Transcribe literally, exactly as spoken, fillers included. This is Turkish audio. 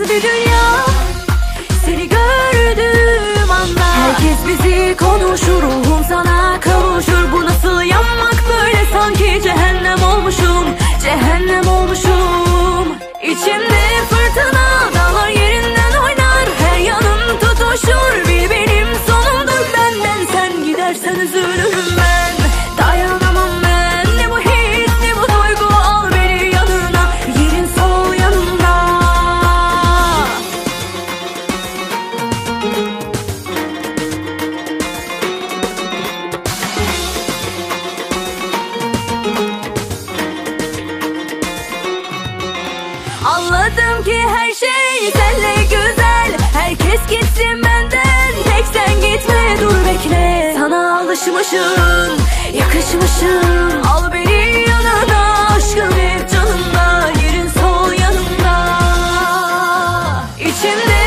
döndü dünya seni gördüğüm anda. Herkes bizi konuşur, ruhum sana kavuşur. Bu nasıl yanmak böyle, sanki cehennem olmuşum, cehennem olmuşum. İçimde fırtına, dağlar yerinden oynar, her yanım tutuşur. Bil benim sonumdur, benden sen gidersen üzülürüm ben. Dayanamam ben, ne bu his ne bu duygu, al beni yanına, yerin sol yanımda. Anladım ki her şey senle güzel, herkes gitsin benden, tek sen gitme, dur bekle. Sana alışmışım, yakışmışım, al beni yanına, aşkım hep canımda, yerin sol yanımda. İçimde